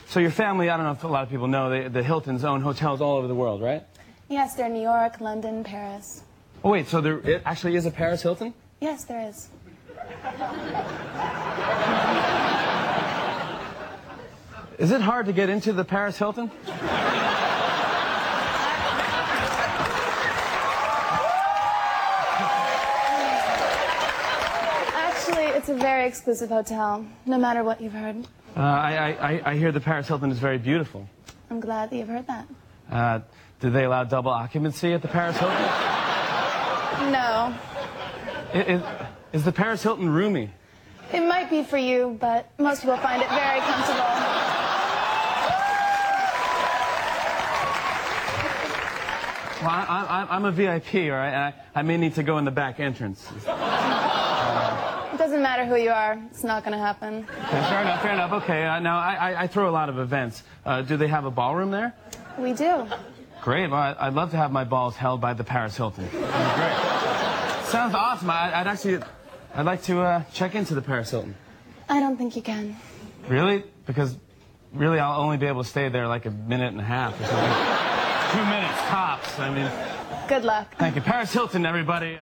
So your family, I don't know if a lot of people know, the Hiltons own hotels all over the world, right? Yes, they're in New York, London, Paris. Oh, wait, so it actually is a Paris Hilton? Yes, there is. Is it hard to get into the Paris Hilton? Actually, it's a very exclusive hotel, no matter what you've heard. I hear the Paris Hilton is very beautiful. I'm glad that you've heard that. Do they allow double occupancy at the Paris Hilton? No. Is the Paris Hilton roomy? It might be for you, but most people find it very comfortable. Well, I'm a VIP, all right? I may need to go in the back entrance. It doesn't matter who you are. It's not going to happen. Okay, fair enough. Okay, now, I throw a lot of events. Do they have a ballroom there? We do. Great. Well, I'd love to have my balls held by the Paris Hilton. Great. Sounds awesome. I'd like to check into the Paris Hilton. I don't think you can. Really? Because really I'll only be able to stay there like a minute and a half or something. 2 minutes tops. I mean... Good luck. Thank you. Paris Hilton, everybody.